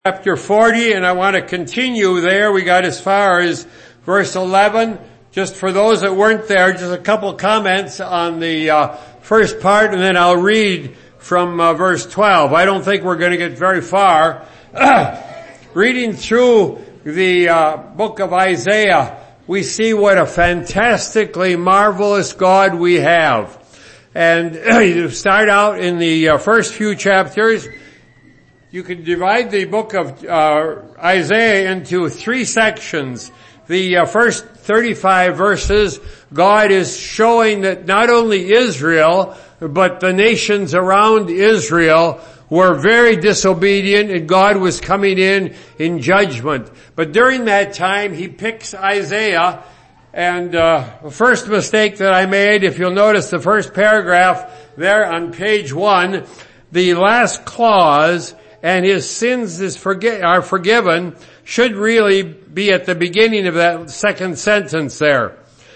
Chapter 40, and I want to continue there. We got as far as verse 11. Just for those that weren't there, just a couple comments on the first part, and then I'll read from verse 12. I don't think we're going to get very far. Reading through the book of Isaiah, we see what a fantastically marvelous God we have. And you start out in the first few chapters. You can divide the book of Isaiah into three sections. The first 35 verses, God is showing that not only Israel, but the nations around Israel were very disobedient, and God was coming in judgment. But during that time, he picks Isaiah, and the first mistake that I made, if you'll notice the first paragraph there on page 1, the last clause, and his sins are forgiven, should really be at the beginning of that second sentence there.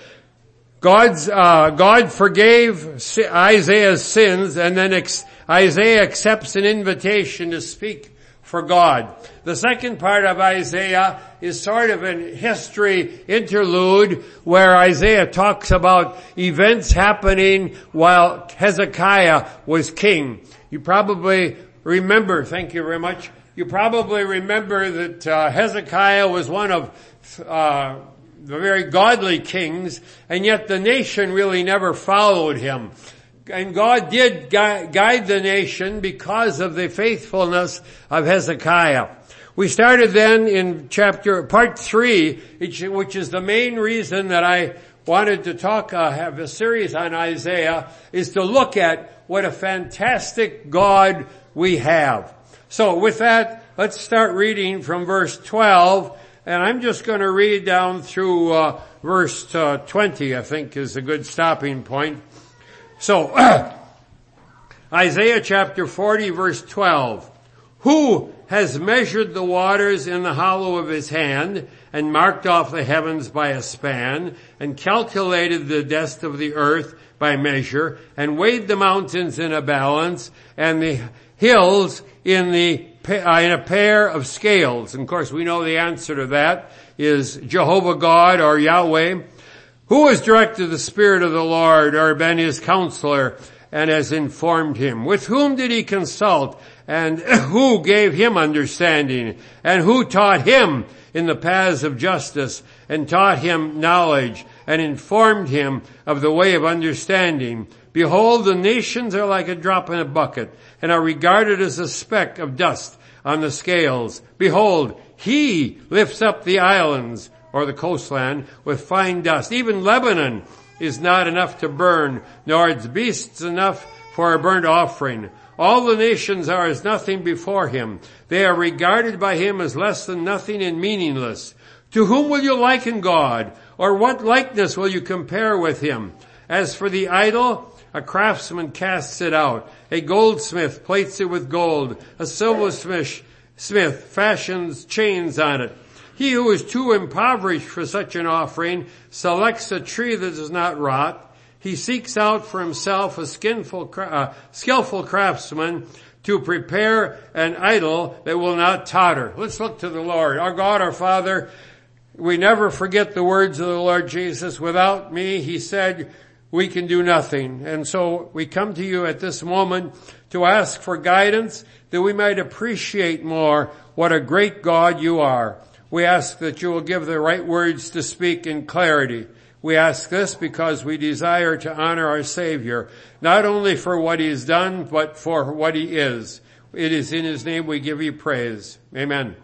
God forgave Isaiah's sins, and then Isaiah accepts an invitation to speak for God. The second part of Isaiah is sort of an history interlude where Isaiah talks about events happening while Hezekiah was king. You probably remember, thank you very much. You probably remember that Hezekiah was one of the very godly kings, and yet the nation really never followed him. And God did guide the nation because of the faithfulness of Hezekiah. We started then in part 3, which is the main reason that I wanted to have a series on Isaiah, is to look at what a fantastic God we have. So with that, let's start reading from verse 12, and I'm just going to read down through verse 20, I think is a good stopping point. So, Isaiah chapter 40 verse 12. Who has measured the waters in the hollow of his hand, and marked off the heavens by a span, and calculated the depth of the earth by measure, and weighed the mountains in a balance, and the hills in a pair of scales? And of course we know the answer to that is Jehovah God or Yahweh. Who has directed the Spirit of the Lord, or been his counselor, and has informed him? With whom did he consult, and who gave him understanding? And who taught him in the paths of justice, and taught him knowledge, and informed him of the way of understanding? Behold, the nations are like a drop in a bucket, and are regarded as a speck of dust on the scales. Behold, he lifts up the islands, or the coastland, with fine dust. Even Lebanon is not enough to burn, nor its beasts enough for a burnt offering. All the nations are as nothing before him. They are regarded by him as less than nothing and meaningless. To whom will you liken God? Or what likeness will you compare with him? As for the idol, a craftsman casts it out. A goldsmith plates it with gold. A silversmith fashions chains on it. He who is too impoverished for such an offering selects a tree that does not rot. He seeks out for himself a skillful craftsman to prepare an idol that will not totter. Let's look to the Lord. Our God, our Father, we never forget the words of the Lord Jesus. Without me, he said, we can do nothing. And so we come to you at this moment to ask for guidance, that we might appreciate more what a great God you are. We ask that you will give the right words to speak in clarity. We ask this because we desire to honor our Savior, not only for what he has done, but for what he is. It is in his name we give you praise. Amen.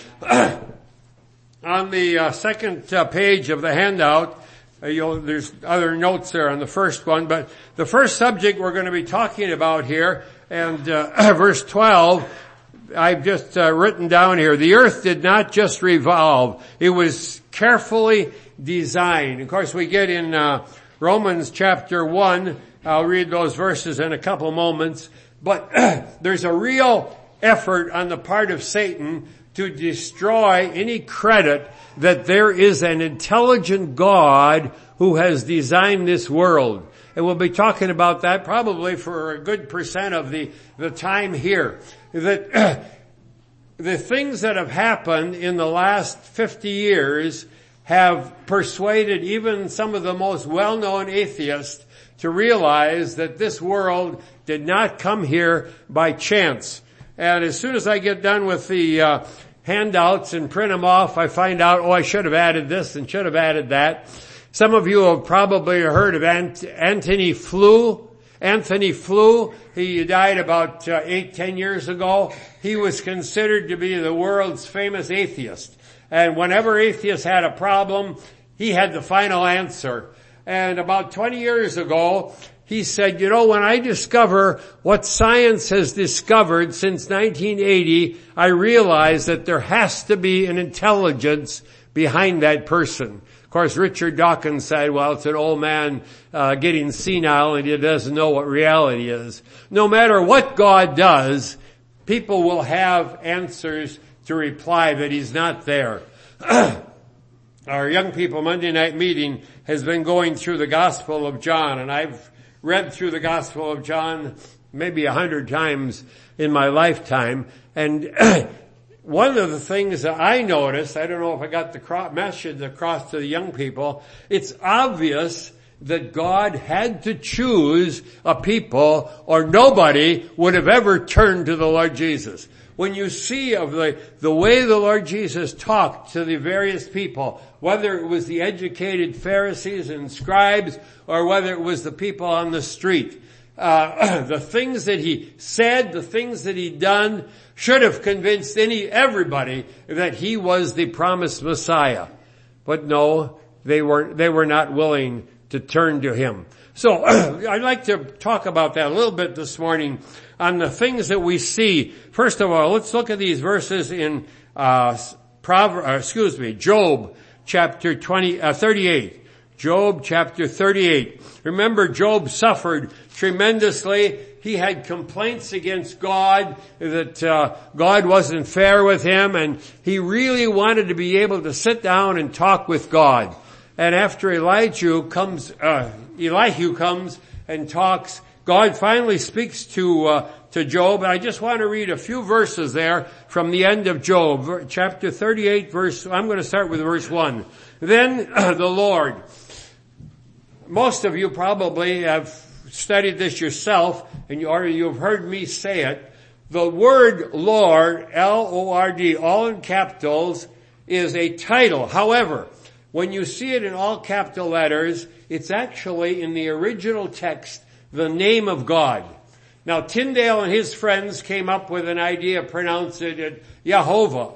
On the second page of the handout, there's other notes there on the first one, but the first subject we're going to be talking about here, and verse 12, I've just written down here, the earth did not just revolve, it was carefully designed. Of course, we get in Romans chapter 1, I'll read those verses in a couple moments, but there's a real effort on the part of Satan to destroy any credit that there is an intelligent God who has designed this world. And we'll be talking about that probably for a good percent of the time here. That the things that have happened in the last 50 years have persuaded even some of the most well-known atheists to realize that this world did not come here by chance. And as soon as I get done with the handouts and print them off, I find out, I should have added this and should have added that. Some of you have probably heard of Anthony Flew. Anthony Flew, he died about 8-10 years ago. He was considered to be the world's famous atheist. And whenever atheists had a problem, he had the final answer. And about 20 years ago, he said, when I discover what science has discovered since 1980, I realize that there has to be an intelligence behind that person. Of course, Richard Dawkins said, it's an old man getting senile and he doesn't know what reality is. No matter what God does, people will have answers to reply that he's not there. Our young people Monday night meeting has been going through the Gospel of John, and I've read through the Gospel of John maybe 100 times in my lifetime. And one of the things that I noticed, I don't know if I got the message across to the young people, it's obvious that God had to choose a people or nobody would have ever turned to the Lord Jesus. When you see of the way the Lord Jesus talked to the various people, whether it was the educated Pharisees and scribes or whether it was the people on the street, the things that he said, the things that he done should have convinced everybody that he was the promised Messiah. But no, they were not willing to turn to him. So I'd like to talk about that a little bit this morning on the things that we see. First of all, let's look at these verses in Job chapter 38. Job chapter 38. Remember, Job suffered tremendously. He had complaints against God, that God wasn't fair with him, and he really wanted to be able to sit down and talk with God. And after Elihu comes and talks, God finally speaks to Job. And I just want to read a few verses there from the end of Job, chapter 38, I'm going to start with verse 1. Then the Lord, most of you probably have studied this yourself, and you've heard me say it. The word Lord, L-O-R-D, all in capitals, is a title. However, when you see it in all capital letters, it's actually in the original text, the name of God. Now, Tyndale and his friends came up with an idea of pronouncing it Yehovah.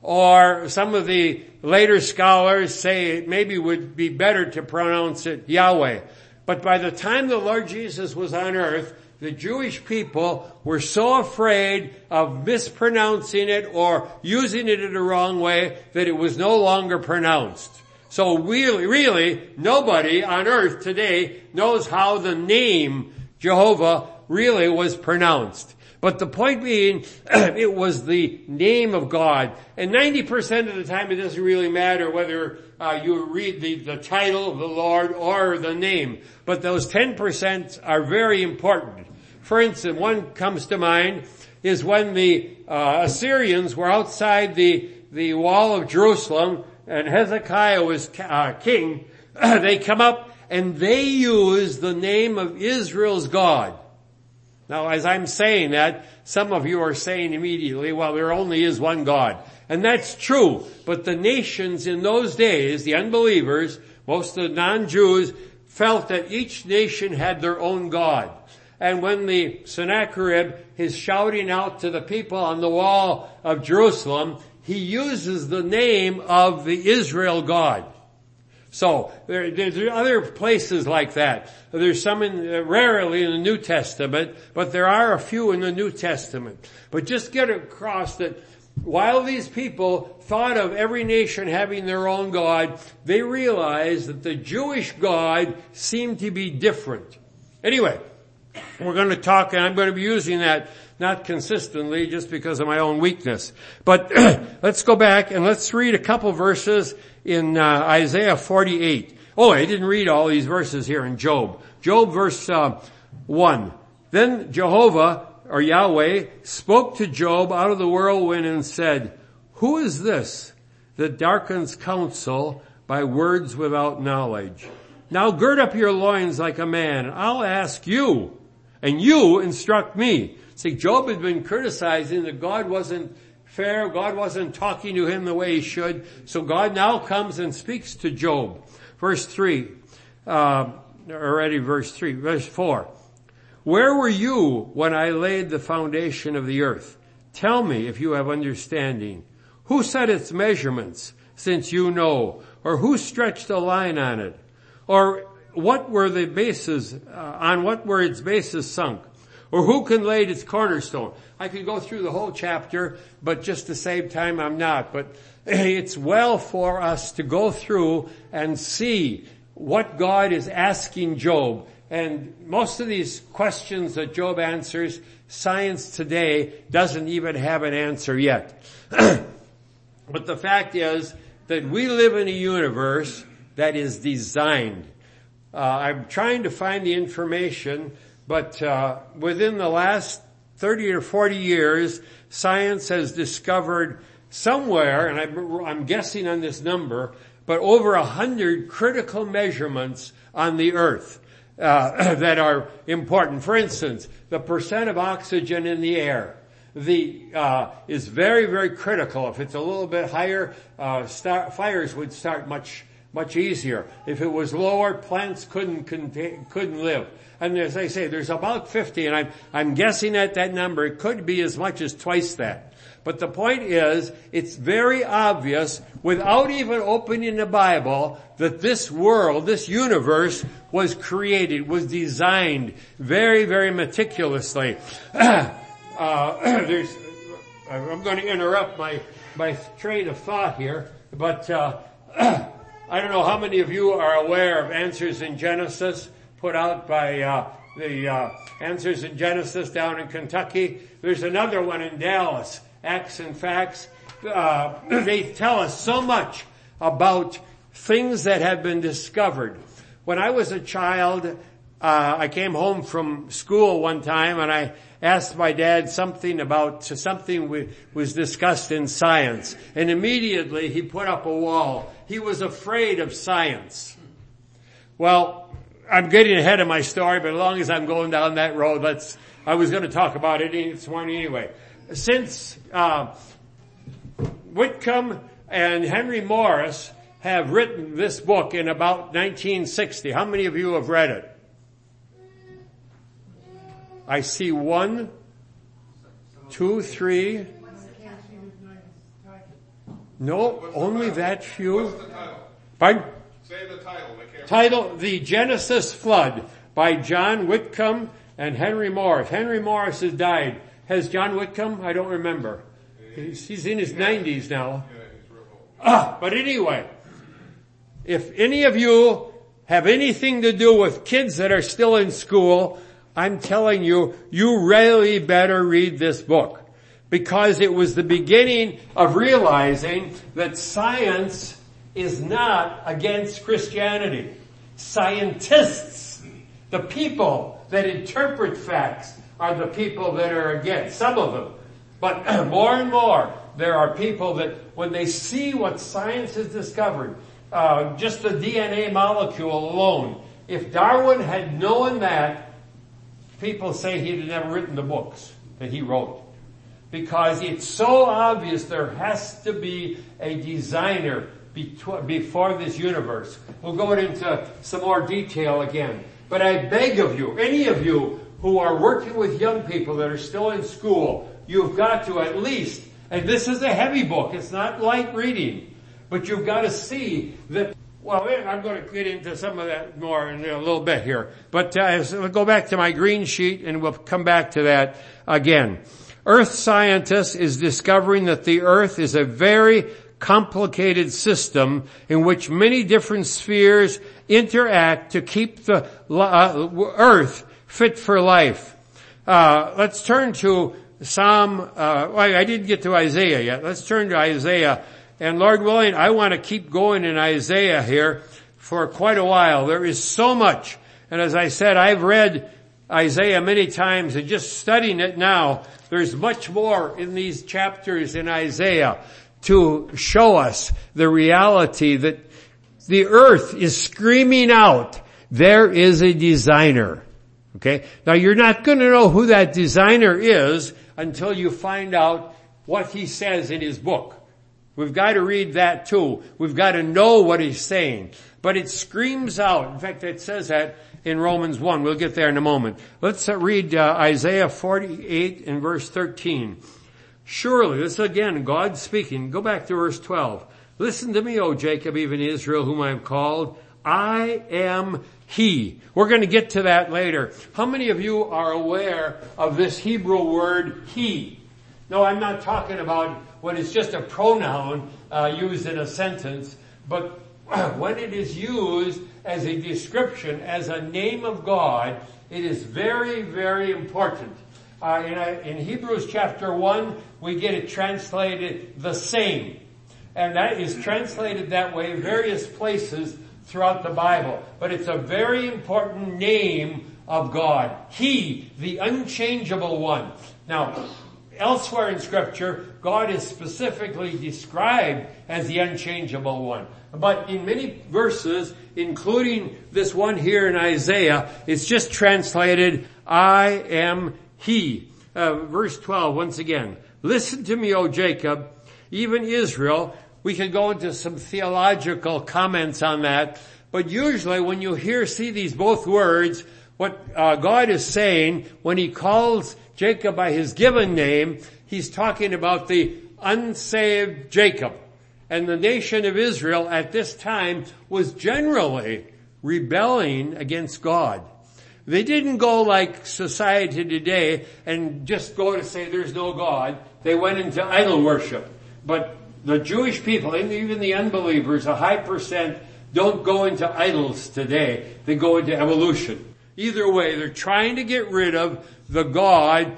Or some of the later scholars say it maybe would be better to pronounce it Yahweh. But by the time the Lord Jesus was on earth, the Jewish people were so afraid of mispronouncing it or using it in the wrong way that it was no longer pronounced. So really, nobody on earth today knows how the name Jehovah really was pronounced. But the point being, it was the name of God. And 90% of the time it doesn't really matter whether you read the title of the Lord or the name. But those 10% are very important. For instance, one comes to mind is when the Assyrians were outside the wall of Jerusalem and Hezekiah was king, they come up and they use the name of Israel's God. Now, as I'm saying that, some of you are saying immediately, well, there only is one God. And that's true. But the nations in those days, the unbelievers, most of the non-Jews, felt that each nation had their own God. And when the Sennacherib is shouting out to the people on the wall of Jerusalem, he uses the name of the Israel God. So there's other places like that. There's some rarely in the New Testament, but there are a few in the New Testament. But just get across that while these people thought of every nation having their own God, they realized that the Jewish God seemed to be different. Anyway, we're going to talk, and I'm going to be using that not consistently just because of my own weakness. But let's go back and let's read a couple verses in Isaiah 48. Oh, I didn't read all these verses here in Job. Job verse 1. Then Jehovah or Yahweh, spoke to Job out of the whirlwind and said, "Who is this that darkens counsel by words without knowledge? Now gird up your loins like a man, and I'll ask you, and you instruct me." See, Job had been criticizing that God wasn't fair, God wasn't talking to him the way he should, so God now comes and speaks to Job. Verse 4. "Where were you when I laid the foundation of the earth? Tell me if you have understanding. Who set its measurements, since you know? Or who stretched a line on it? Or what were the bases, on what were its bases sunk? Or who can lay its cornerstone?" I could go through the whole chapter, but just to save time, I'm not. But it's well for us to go through and see what God is asking Job. And most of these questions that Job answers, science today doesn't even have an answer yet. But the fact is that we live in a universe that is designed. I'm trying to find the information, but within the last 30 or 40 years, science has discovered somewhere, and I'm guessing on this number, but over 100 critical measurements on the earth that are important. For instance, the percent of oxygen in the air is very, very critical. If it's a little bit higher, fires would start much easier. If it was lower, plants couldn't live. And as I say, there's about 50, and I'm guessing at that number. It could be as much as twice that. But the point is, it's very obvious, without even opening the Bible, that this world, this universe, was created, was designed very, very meticulously. I'm going to interrupt my train of thought here, but I don't know how many of you are aware of Answers in Genesis, put out by the Answers in Genesis down in Kentucky. There's another one in Dallas, Acts and Facts. They tell us so much about things that have been discovered. When I was a child, I came home from school one time and I asked my dad something was discussed in science. And immediately he put up a wall. He was afraid of science. Well, I'm getting ahead of my story, but as long as I'm going down that road, I was going to talk about it this morning anyway. Since Whitcomb and Henry Morris have written this book in about 1960, how many of you have read it? I see 1, 2, 3. No, only that few. What's the title? Pardon? Say the title. Title, The Genesis Flood by John Whitcomb and Henry Morris. Henry Morris has died. Has John Whitcomb? I don't remember. He's in his 90s now. Yeah, he's real old. But anyway, if any of you have anything to do with kids that are still in school, I'm telling you, you really better read this book. Because it was the beginning of realizing that science is not against Christianity. Scientists, the people that interpret facts, are the people that are against, some of them. But more and more, there are people that when they see what science has discovered, just the DNA molecule alone, if Darwin had known that, people say he'd have never written the books that he wrote. Because it's so obvious there has to be a designer before this universe. We'll go into some more detail again. But I beg of you, any of you who are working with young people that are still in school, you've got to at least, and this is a heavy book, it's not light reading, but you've got to see that, well, I'm going to get into some of that more in a little bit here. But we'll go back to my green sheet and we'll come back to that again. Earth scientists is discovering that the earth is a very complicated system in which many different spheres interact to keep the earth fit for life. Let's turn to I didn't get to Isaiah yet. Let's turn to Isaiah. And Lord willing, I want to keep going in Isaiah here for quite a while. There is so much. And as I said, I've read Isaiah many times, and just studying it now, there's much more in these chapters in Isaiah to show us the reality that the earth is screaming out, there is a designer. Okay? Now you're not going to know who that designer is until you find out what he says in his book. We've got to read that too. We've got to know what he's saying. But it screams out. In fact, it says that in Romans 1. We'll get there in a moment. Let's read Isaiah 48 and verse 13. Surely, this is again God speaking. Go back to verse 12. Listen to me, O Jacob, even Israel, whom I have called. I am He. We're going to get to that later. How many of you are aware of this Hebrew word He? No, I'm not talking about when it's just a pronoun used in a sentence, but when it is used as a description, as a name of God, it is very, very important. In Hebrews chapter 1, we get it translated the same. And that is translated that way in various places throughout the Bible. But it's a very important name of God. He, the unchangeable one. Now, elsewhere in Scripture, God is specifically described as the unchangeable one. But in many verses, including this one here in Isaiah, it's just translated, I am He. Verse 12, once again. Listen to me, O Jacob, even Israel. We could go into some theological comments on that. But usually when you see these both words, what God is saying when He calls Jacob by his given name, He's talking about the unsaved Jacob. And the nation of Israel at this time was generally rebelling against God. They didn't go like society today and just go to say there's no God. They went into idol worship. But the Jewish people, and even the unbelievers, a high percent, don't go into idols today. They go into evolution. Either way, they're trying to get rid of the God,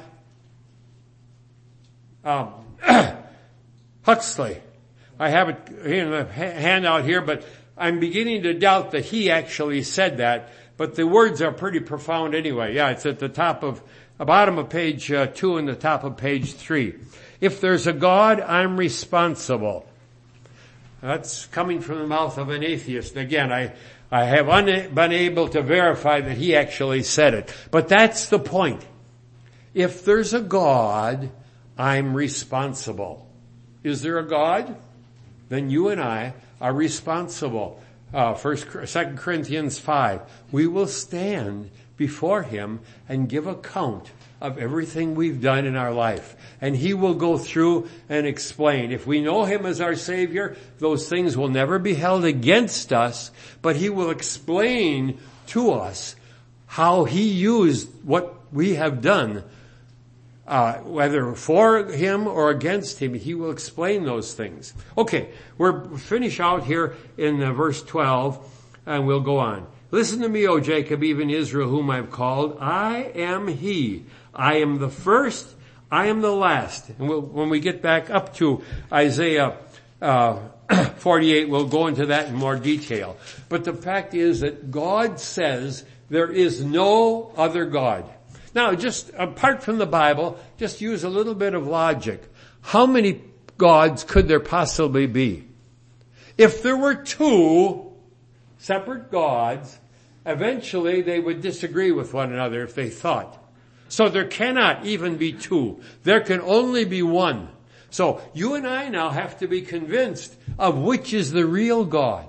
Huxley. I have it in the handout here, but I'm beginning to doubt that he actually said that. But the words are pretty profound anyway. Yeah, it's at the bottom of page 2 and the top of page 3. If there's a God, I'm responsible. That's coming from the mouth of an atheist. Again, I have been able to verify that he actually said it. But that's the point. If there's a God, I'm responsible. Is there a God? Then you and I are responsible. 2 Corinthians 5. We will stand before Him and give account of everything we've done in our life. And He will go through and explain. If we know Him as our Savior, those things will never be held against us, but He will explain to us how He used what we have done, whether for Him or against Him. He will explain those things. Okay, we're finish out here in verse 12, and we'll go on. Listen to me, O Jacob, even Israel, whom I have called. I am He. I am the first, I am the last. And when we get back up to Isaiah 48, we'll go into that in more detail. But the fact is that God says there is no other God. Now, just apart from the Bible, just use a little bit of logic. How many gods could there possibly be? If there were two separate gods, eventually they would disagree with one another if they thought. So there cannot even be two. There can only be one. So you and I now have to be convinced of which is the real God.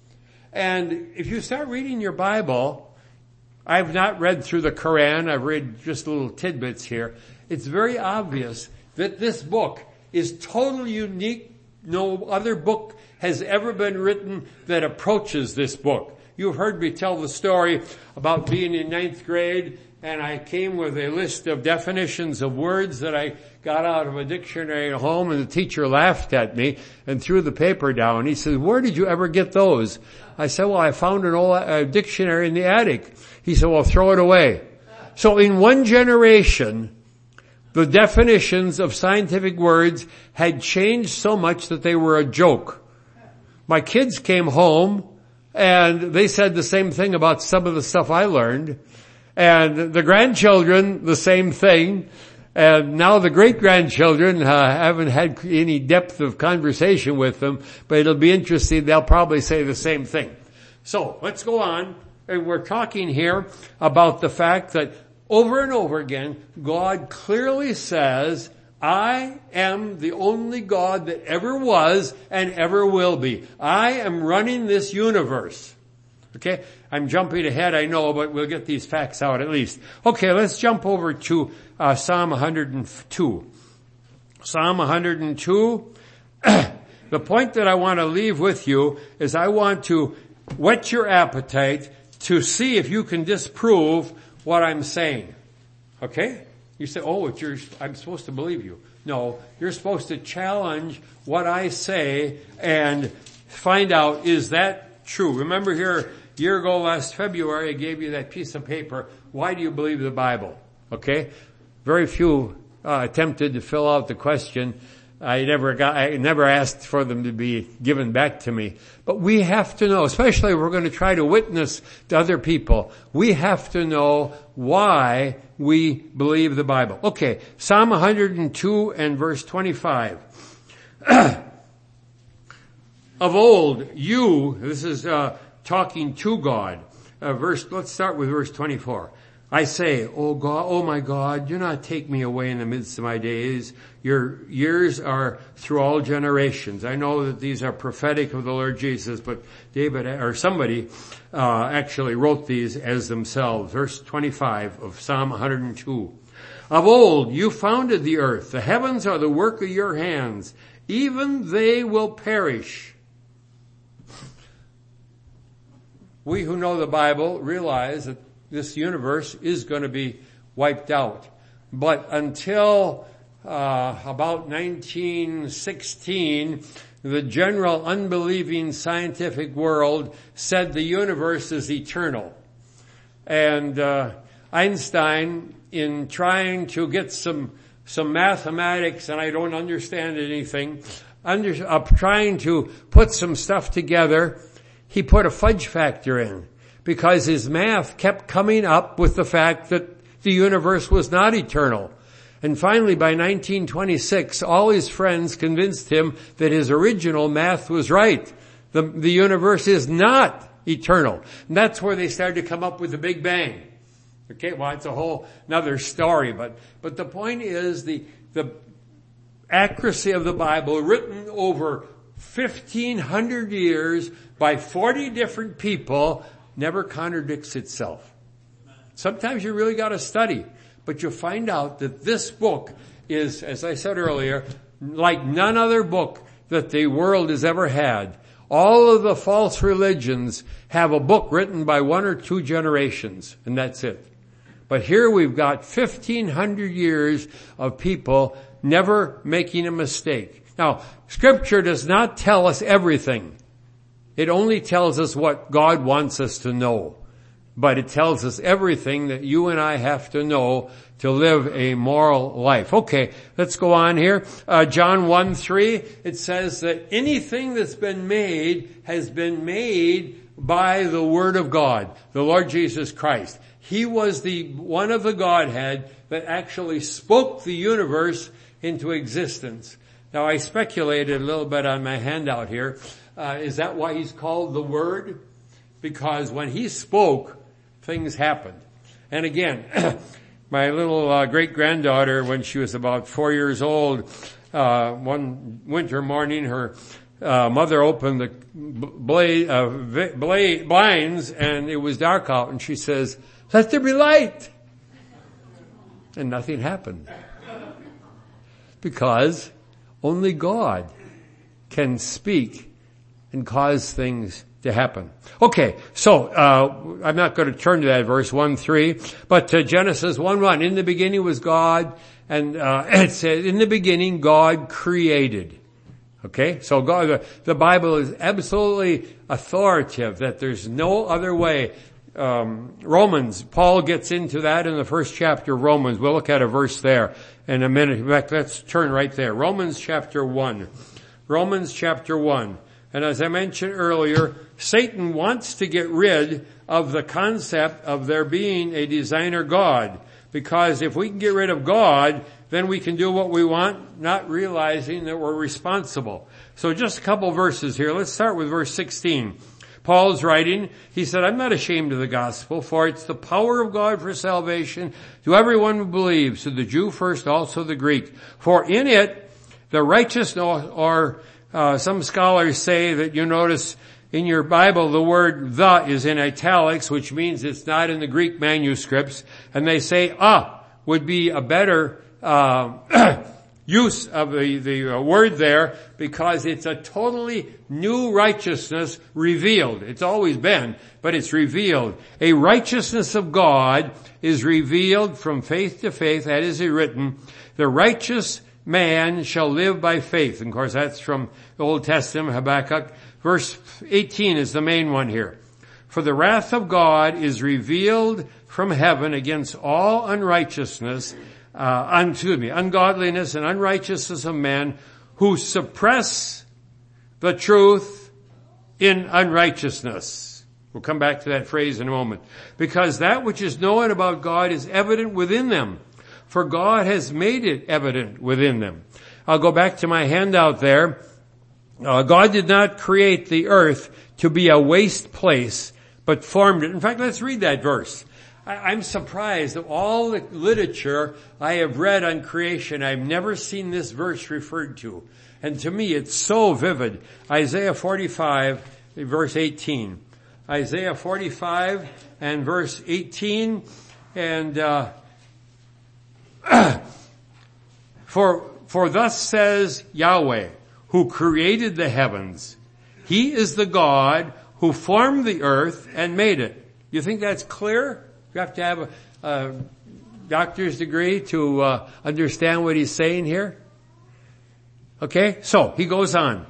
And if you start reading your Bible, I've not read through the Quran, I've read just little tidbits here. It's very obvious that this book is totally unique. No other book has ever been written that approaches this book. You've heard me tell the story about being in 9th grade, and I came with a list of definitions of words that I got out of a dictionary at home, and the teacher laughed at me and threw the paper down. He said, "Where did you ever get those?" I said, "Well, I found an old dictionary in the attic." He said, "Well, throw it away." So in one generation, the definitions of scientific words had changed so much that they were a joke. My kids came home and they said the same thing about some of the stuff I learned. And the grandchildren, the same thing. And now the great-grandchildren haven't had any depth of conversation with them, but it'll be interesting. They'll probably say the same thing. So let's go on. And we're talking here about the fact that over and over again, God clearly says, I am the only God that ever was and ever will be. I am running this universe. Okay? I'm jumping ahead, I know, but we'll get these facts out at least. Okay, let's jump over to Psalm 102. Psalm 102. The point that I want to leave with you is I want to whet your appetite to see if you can disprove what I'm saying. Okay? You say, I'm supposed to believe you. No, you're supposed to challenge what I say and find out, is that true? Remember here, a year ago last February, I gave you that piece of paper. Why do you believe the Bible? Okay? Very few attempted to fill out the question. I never asked for them to be given back to me. But we have to know, especially if we're going to try to witness to other people, we have to know why we believe the Bible. Okay, Psalm 102 and verse 25. Of old, this is talking to God. Let's start with verse 24. I say, O God, O my God, do not take me away in the midst of my days. Your years are through all generations. I know that these are prophetic of the Lord Jesus, but somebody actually wrote these as themselves. Verse 25 of Psalm 102. Of old you founded the earth. The heavens are the work of your hands. Even they will perish. We who know the Bible realize that this universe is going to be wiped out. But until about 1916, the general unbelieving scientific world said the universe is eternal. And Einstein, in trying to get some mathematics, and I don't understand anything, trying to put some stuff together, he put a fudge factor in, because his math kept coming up with the fact that the universe was not eternal. And finally, by 1926, all his friends convinced him that his original math was right. The universe is not eternal. And that's where they started to come up with the Big Bang. Okay, well, it's a whole another story, but the point is the accuracy of the Bible, written over 1,500 years by 40 different people, never contradicts itself. Sometimes you really got to study, but you'll find out that this book is, as I said earlier, like none other book that the world has ever had. All of the false religions have a book written by one or two generations, and that's it. But here we've got 1,500 years of people never making a mistake. Now, Scripture does not tell us everything. It only tells us what God wants us to know. But it tells us everything that you and I have to know to live a moral life. Okay, let's go on here. John 1:3, it says that anything that's been made has been made by the Word of God, the Lord Jesus Christ. He was the one of the Godhead that actually spoke the universe into existence. Now, I speculated a little bit on my handout here. Is that why he's called the Word? Because when he spoke, things happened. And again, my little great-granddaughter, when she was about 4 years old, one winter morning, her mother opened the blinds, and it was dark out, and she says, "Let there be light." And nothing happened. Because only God can speak and cause things to happen. Okay, so I'm not going to turn to that verse 1:3, but Genesis 1:1. In the beginning was God, and it says, in the beginning God created. Okay, so God, the Bible is absolutely authoritative that there's no other way. Romans, Paul gets into that in the first chapter of Romans. We'll look at a verse there in a minute. In fact, let's turn right there. Romans chapter 1. Romans chapter 1. And as I mentioned earlier, Satan wants to get rid of the concept of there being a designer God. Because if we can get rid of God, then we can do what we want, not realizing that we're responsible. So just a couple verses here. Let's start with verse 16. Paul's writing, he said, I'm not ashamed of the gospel, for it's the power of God for salvation to everyone who believes, to the Jew first, also the Greek. For in it, the righteous, or some scholars say that you notice in your Bible the word the is in italics, which means it's not in the Greek manuscripts, and they say would be a better use of the word there, because it's a totally new righteousness revealed. It's always been, but it's revealed. A righteousness of God is revealed from faith to faith, that is written, the righteous man shall live by faith. And of course that's from the Old Testament, Habakkuk. Verse 18 is the main one here. For the wrath of God is revealed from heaven against all unrighteousness, ungodliness and unrighteousness of men who suppress the truth in unrighteousness. We'll come back to that phrase in a moment. Because that which is known about God is evident within them, for God has made it evident within them. I'll go back to my handout there. God did not create the earth to be a waste place, but formed it. In fact, let's read that verse. I'm surprised of all the literature I have read on creation, I've never seen this verse referred to. And to me, it's so vivid. Isaiah 45, verse 18. Isaiah 45 and verse 18. And, for thus says Yahweh, who created the heavens. He is the God who formed the earth and made it. You think that's clear? You have to have a doctor's degree to understand what he's saying here. Okay, so he goes on.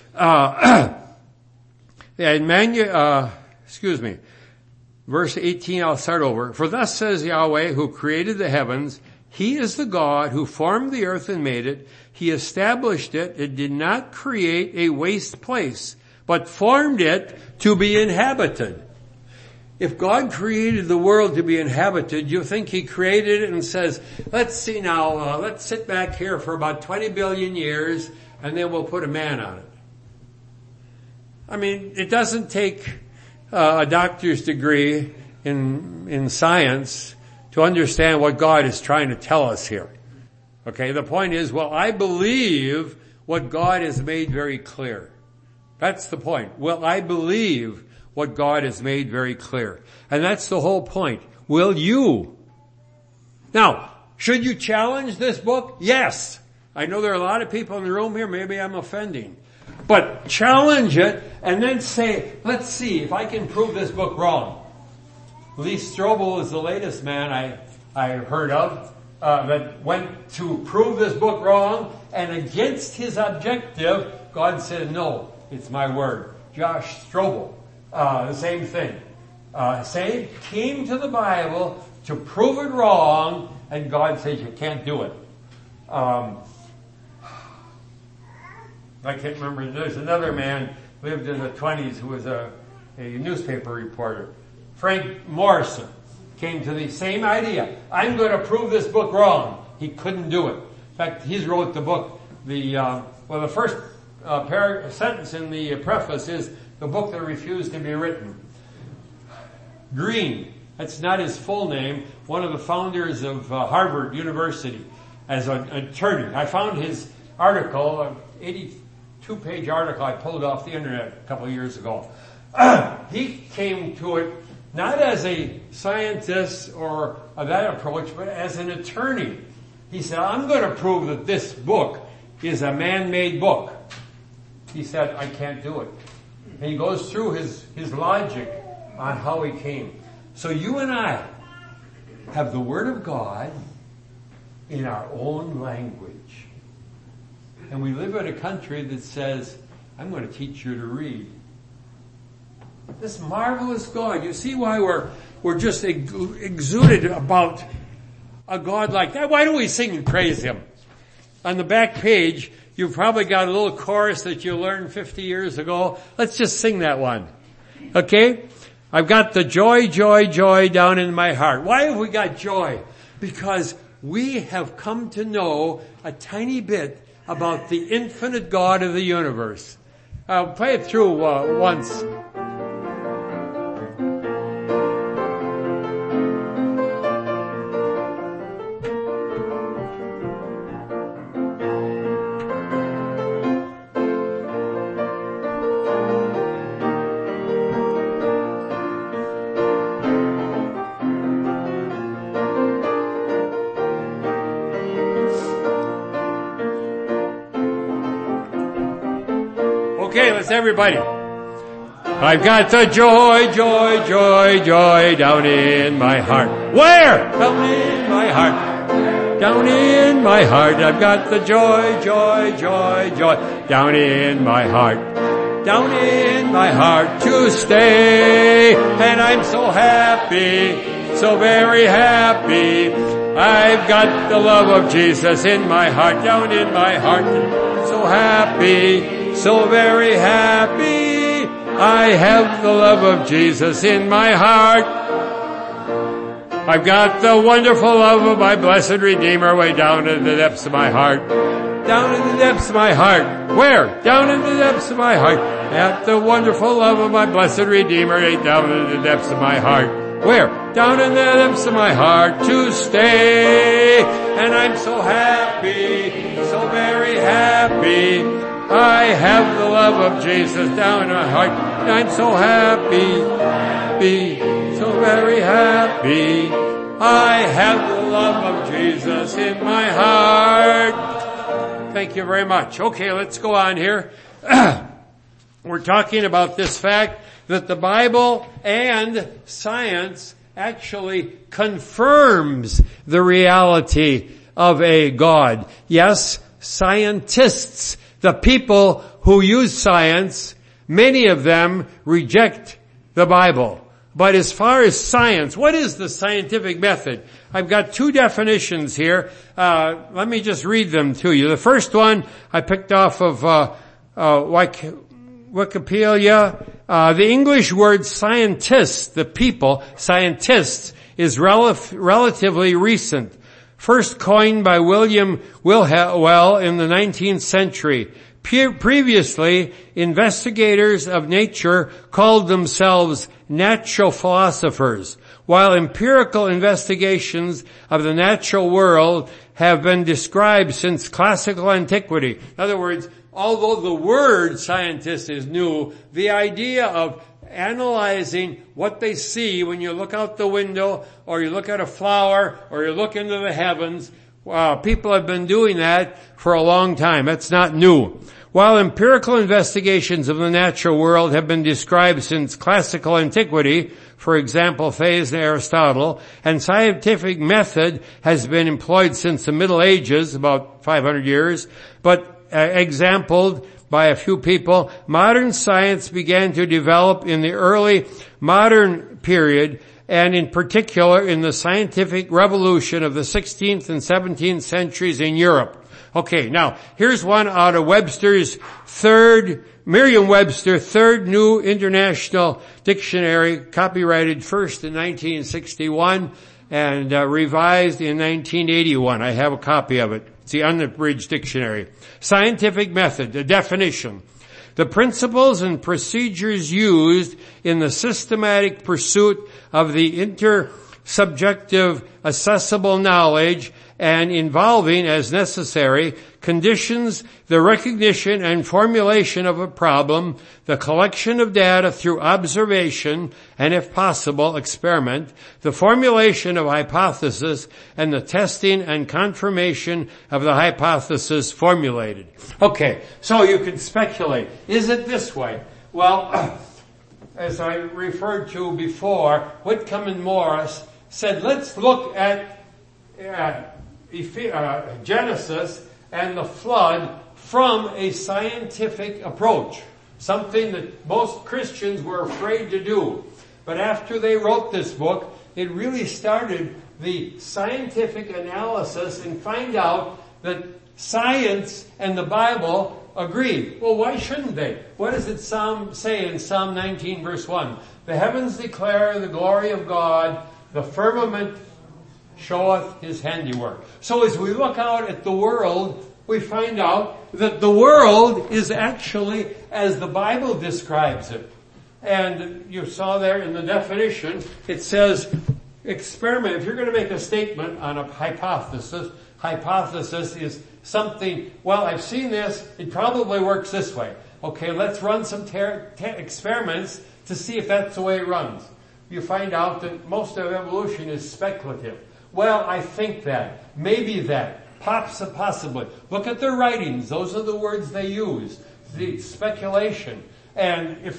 Verse 18, I'll start over. For thus says Yahweh, who created the heavens, He is the God who formed the earth and made it. He established it. It did not create a waste place, but formed it to be inhabited. If God created the world to be inhabited, you think He created it and says, let's see now, let's sit back here for about 20 billion years and then we'll put a man on it. I mean, it doesn't take a doctor's degree in science to understand what God is trying to tell us here. Okay, the point is, well, I believe what God has made very clear. That's the point. Well, I believe what God has made very clear. And that's the whole point. Will you? Now, should you challenge this book? Yes. I know there are a lot of people in the room here, maybe I'm offending. But challenge it and then say, let's see if I can prove this book wrong. Lee Strobel is the latest man I heard of that went to prove this book wrong, and against his objective, God said, no, it's my word. Josh Strobel, the same thing. Came to the Bible to prove it wrong, and God says you can't do it. I can't remember. There's another man lived in the 20s who was a newspaper reporter. Frank Morrison came to the same idea. I'm going to prove this book wrong. He couldn't do it. In fact, he wrote the book. The first sentence in the preface is the book that refused to be written. Green, that's not his full name, one of the founders of Harvard University as an attorney. I found his article, an 82-page article I pulled off the internet a couple of years ago. He came to it not as a scientist or that approach, but as an attorney. He said, I'm going to prove that this book is a man-made book. He said, I can't do it. And he goes through his logic on how he came. So you and I have the Word of God in our own language. And we live in a country that says, I'm going to teach you to read. This marvelous God. You see why we're just exuded about a God like that? Why don't we sing and praise Him? On the back page, you've probably got a little chorus that you learned 50 years ago. Let's just sing that one. Okay? I've got the joy, joy, joy down in my heart. Why have we got joy? Because we have come to know a tiny bit about the infinite God of the universe. I'll play it through once. Okay, let's everybody. I've got the joy, joy, joy, joy down in my heart. Where? Down in my heart. Down in my heart. I've got the joy, joy, joy, joy down in my heart. Down in my heart to stay. And I'm so happy, so very happy. I've got the love of Jesus in my heart, down in my heart. So happy, so very happy. I have the love of Jesus in my heart. I've got the wonderful love of my blessed Redeemer way down in the depths of my heart. Down in the depths of my heart. Where? Down in the depths of my heart. At the wonderful love of my blessed Redeemer way down in the depths of my heart. Where? Down in the depths of my heart to stay. And I'm so happy, so very happy. I have the love of Jesus down in my heart. I'm so happy, so very happy. I have the love of Jesus in my heart. Thank you very much. Okay, let's go on here. We're talking about this fact that the Bible and science actually confirms the reality of a God. Yes, scientists, the people who use science, many of them reject the Bible. But as far as science, what is the scientific method? I've got two definitions here. Let me just read them to you. The first one I picked off of Wikipedia. The English word scientists, the people, scientists, is relatively recent. First coined by William Wilhewell in the 19th century. Previously, investigators of nature called themselves natural philosophers, while empirical investigations of the natural world have been described since classical antiquity. In other words, although the word scientist is new, the idea of analyzing what they see when you look out the window or you look at a flower or you look into the heavens, people have been doing that for a long time. That's not new. While empirical investigations of the natural world have been described since classical antiquity, for example, Thales and Aristotle, and scientific method has been employed since the Middle Ages, about 500 years, but exampled by a few people, modern science began to develop in the early modern period, and in particular in the scientific revolution of the 16th and 17th centuries in Europe. Okay, now, here's one out of Merriam-Webster, third New International Dictionary, copyrighted first in 1961 and revised in 1981. I have a copy of it. It's the Unabridged Dictionary. Scientific method, a definition. The principles and procedures used in the systematic pursuit of the intersubjective accessible knowledge and involving, as necessary, conditions, the recognition and formulation of a problem, the collection of data through observation, and if possible, experiment, the formulation of hypothesis, and the testing and confirmation of the hypothesis formulated. Okay, so you can speculate. Is it this way? Well, as I referred to before, Whitcomb and Morris said, let's look at Genesis and the flood from a scientific approach, something that most Christians were afraid to do. But after they wrote this book, it really started the scientific analysis and find out that science and the Bible agree. Well, why shouldn't they? What does it say in Psalm 19 verse 1? The heavens declare the glory of God, the firmament showeth his handiwork. So as we look out at the world, we find out that the world is actually as the Bible describes it. And you saw there in the definition, it says, experiment. If you're going to make a statement on a hypothesis is something, well, I've seen this, it probably works this way. Okay, let's run some experiments to see if that's the way it runs. You find out that most of evolution is speculative. Well, I think that, maybe that, possibly. Look at their writings. Those are the words they use. The speculation. And if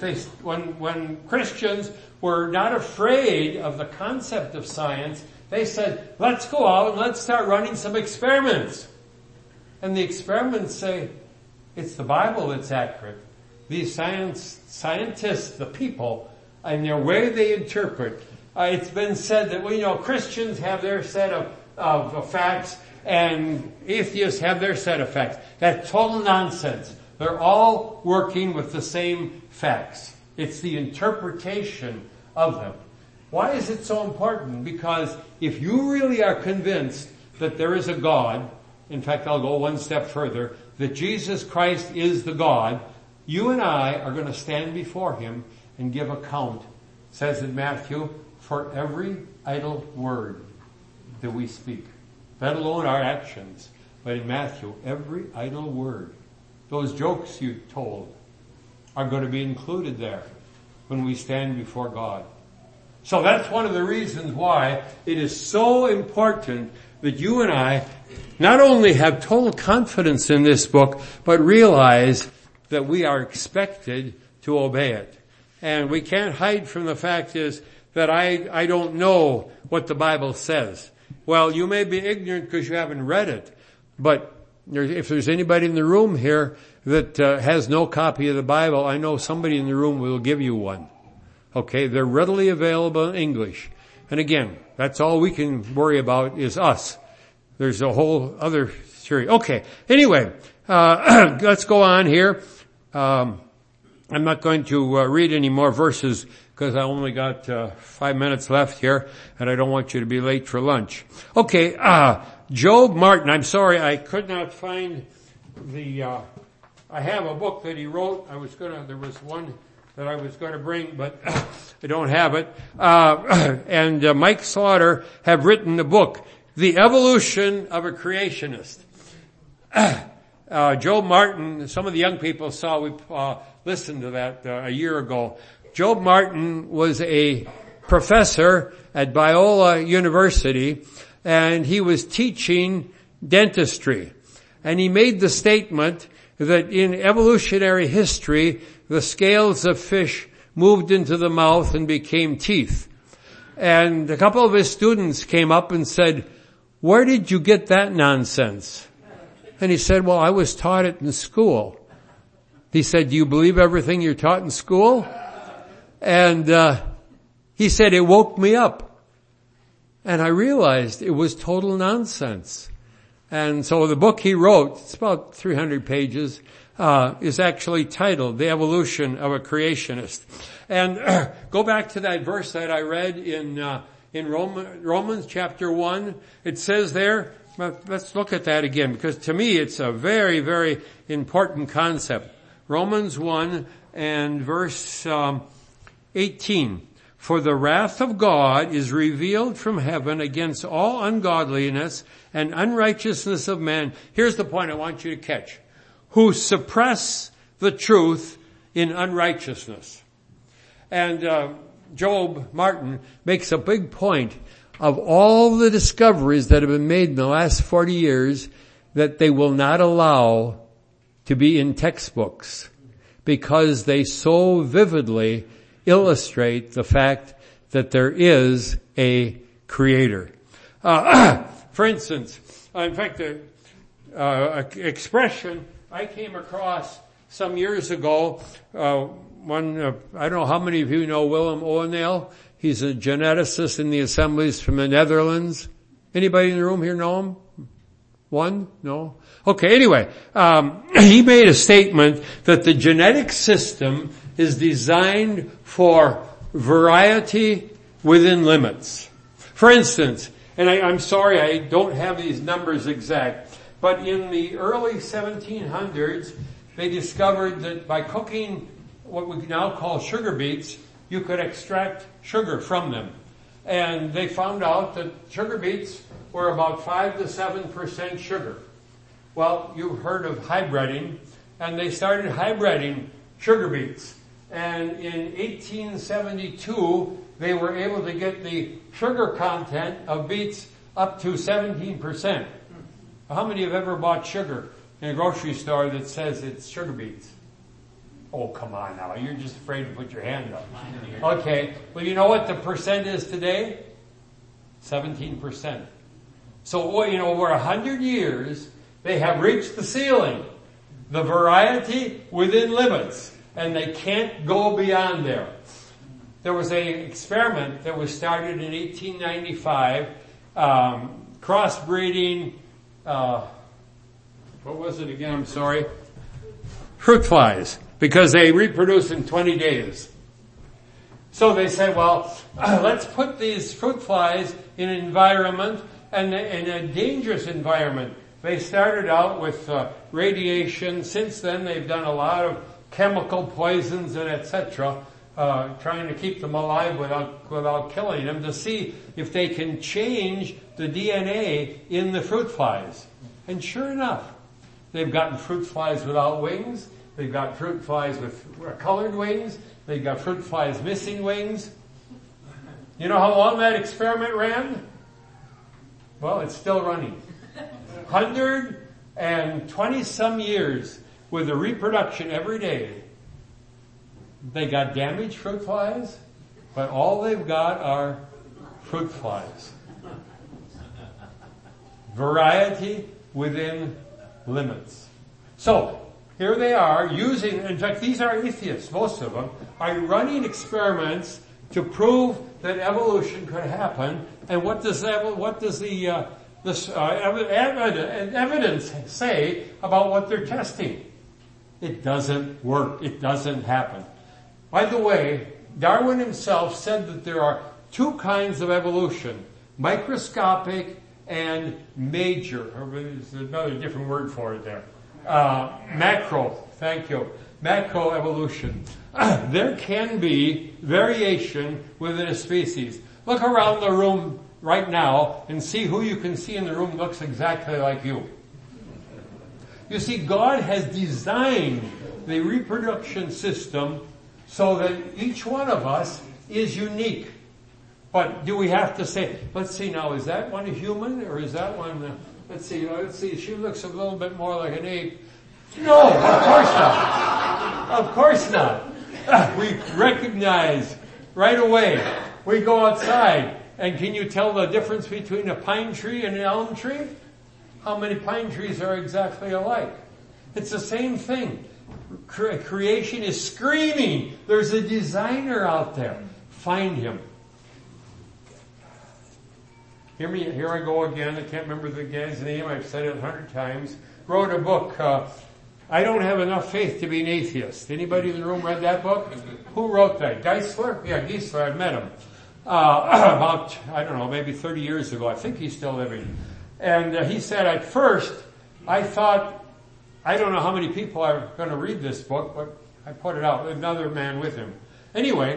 when Christians were not afraid of the concept of science, they said, let's go out and let's start running some experiments. And the experiments say, it's the Bible that's accurate. These scientists, the people, and their way they interpret, it's been said that, Christians have their set of facts and atheists have their set of facts. That's total nonsense. They're all working with the same facts. It's the interpretation of them. Why is it so important? Because if you really are convinced that there is a God, in fact, I'll go one step further, that Jesus Christ is the God, you and I are going to stand before him and give account, it says in Matthew, for every idle word that we speak. Let alone our actions. But in Matthew, every idle word, those jokes you told, are going to be included there when we stand before God. So that's one of the reasons why it is so important that you and I not only have total confidence in this book, but realize that we are expected to obey it. And we can't hide from the fact is that I don't know what the Bible says. Well, you may be ignorant because you haven't read it, but if there's anybody in the room here that has no copy of the Bible, I know somebody in the room will give you one. Okay, they're readily available in English. And again, that's all we can worry about is us. There's a whole other series. Okay, anyway, let's go on here. I'm not going to read any more verses because I only got 5 minutes left here, and I don't want you to be late for lunch. Okay, Job Martin. I'm sorry, I could not find I have a book that he wrote. There was one that I was going to bring, but I don't have it. And Mike Slaughter have written the book, The Evolution of a Creationist. Job Martin, some of the young people we listened to that a year ago. Job Martin was a professor at Biola University, and he was teaching dentistry. And he made the statement that in evolutionary history, the scales of fish moved into the mouth and became teeth. And a couple of his students came up and said, where did you get that nonsense? And he said, well, I was taught it in school. He said, do you believe everything you're taught in school? And he said, it woke me up. And I realized it was total nonsense. And so the book he wrote, it's about 300 pages, is actually titled The Evolution of a Creationist. And go back to that verse that I read in Romans chapter 1. It says there, let's look at that again, because to me it's a very, very important concept. Romans 1 and verse 18. For the wrath of God is revealed from heaven against all ungodliness and unrighteousness of men. Here's the point I want you to catch. Who suppress the truth in unrighteousness. And Job Martin makes a big point of all the discoveries that have been made in the last 40 years that they will not allow to be in textbooks because they so vividly illustrate the fact that there is a creator. For instance, in fact, an expression I came across some years ago, I don't know how many of you know Willem Oweneel. He's a geneticist in the assemblies from the Netherlands. Anybody in the room here know him? One? No? Okay, anyway, he made a statement that the genetic system is designed for variety within limits. For instance, and I'm sorry I don't have these numbers exact, but in the early 1700s, they discovered that by cooking what we now call sugar beets, you could extract sugar from them. And they found out that sugar beets were about 5 to 7% sugar. Well, you've heard of hybriding, and they started hybriding sugar beets. And in 1872, they were able to get the sugar content of beets up to 17%. How many have ever bought sugar in a grocery store that says it's sugar beets? Oh, come on now. You're just afraid to put your hand up. Okay. Well, you know what the percent is today? 17%. So, over 100 years, they have reached the ceiling. The variety within limits. And they can't go beyond there. There was an experiment that was started in 1895, crossbreeding, what was it again? I'm sorry. Fruit flies. Because they reproduce in 20 days. So they said, well, let's put these fruit flies in an environment, and in a dangerous environment. They started out with radiation. Since then, they've done a lot of chemical poisons and etc., trying to keep them alive without killing them, to see if they can change the DNA in the fruit flies. And sure enough, they've gotten fruit flies without wings. They've got fruit flies with colored wings. They've got fruit flies missing wings. You know how long that experiment ran? Well, it's still running. 120 some years with a reproduction every day. They got damaged fruit flies, but all they've got are fruit flies. Variety within limits. So, here they are using, in fact, these are atheists, most of them, are running experiments to prove that evolution could happen. And what does the evidence say about what they're testing? It doesn't work. It doesn't happen. By the way, Darwin himself said that there are two kinds of evolution, microscopic and major. There's another different word for it there. Macro, thank you. Macroevolution. There can be variation within a species. Look around the room right now and see who you can see in the room looks exactly like you. You see, God has designed the reproduction system so that each one of us is unique. But do we have to say, let's see now, is that one a human or is that one... Let's see, she looks a little bit more like an ape. No, of course not. Of course not. We recognize right away. We go outside, and can you tell the difference between a pine tree and an elm tree? How many pine trees are exactly alike? It's the same thing. Creation is screaming. There's a designer out there. Find him. Here I go again. I can't remember the guy's name. I've said it 100 times. Wrote a book, I Don't Have Enough Faith to Be an Atheist. Anybody in the room read that book? Who wrote that? Geisler? Yeah, Geisler. I met him. About, maybe 30 years ago. I think he's still living. And he said, at first, I thought, I don't know how many people are going to read this book, but I put it out with another man with him. Anyway,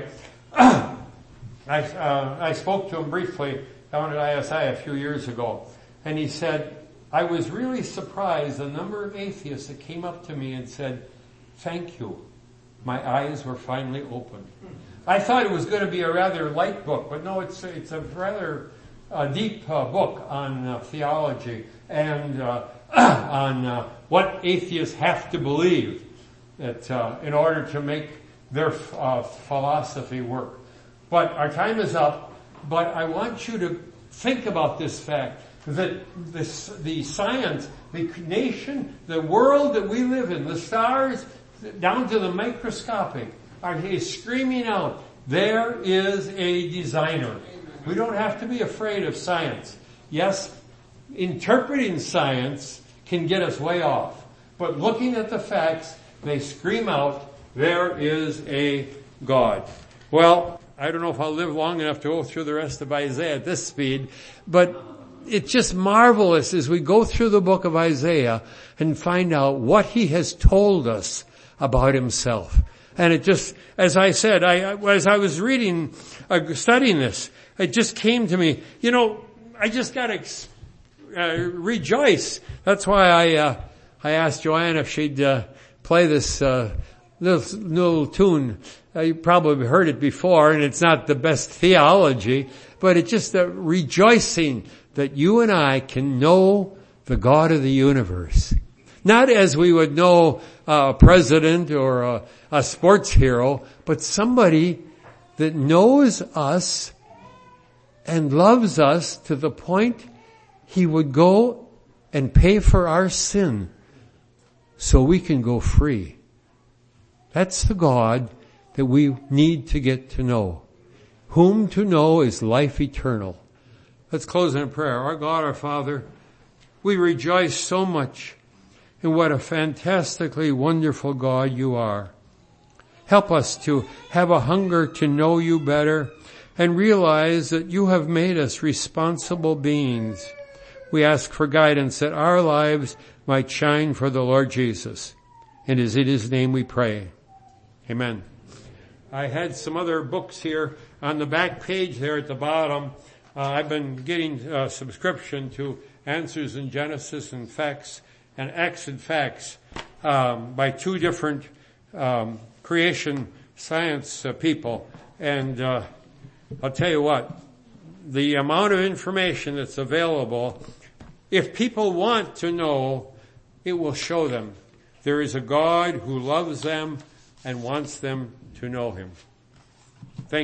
I spoke to him briefly down at ISI a few years ago, and he said, I was really surprised the number of atheists that came up to me and said, thank you. My eyes were finally opened. I thought it was going to be a rather light book, but no, it's a rather deep book on theology and on what atheists have to believe that in order to make their philosophy work. But our time is up. But I want you to think about this fact that the science, the nation, the world that we live in, the stars, down to the microscopic, are screaming out, there is a designer. We don't have to be afraid of science. Yes, interpreting science can get us way off. But looking at the facts, they scream out, there is a God. Well, I don't know if I'll live long enough to go through the rest of Isaiah at this speed, but it's just marvelous as we go through the book of Isaiah and find out what he has told us about himself. And it just, as I said, as I was reading, studying this, it just came to me, I just gotta rejoice. That's why I asked Joanne if she'd play this little tune. You probably heard it before, and it's not the best theology, but it's just a rejoicing that you and I can know the God of the universe. Not as we would know a president or a sports hero, but somebody that knows us and loves us to the point he would go and pay for our sin so we can go free. That's the God that we need to get to know. Whom to know is life eternal. Let's close in prayer. Our God, our Father, we rejoice so much in what a fantastically wonderful God you are. Help us to have a hunger to know you better and realize that you have made us responsible beings. We ask for guidance that our lives might shine for the Lord Jesus. And it is in his name we pray. Amen. I had some other books here on the back page there at the bottom. I've been getting a subscription to Answers in Genesis and Facts and Acts and Facts by two different creation science people. And I'll tell you what, the amount of information that's available, if people want to know, it will show them. There is a God who loves them and wants them to know him.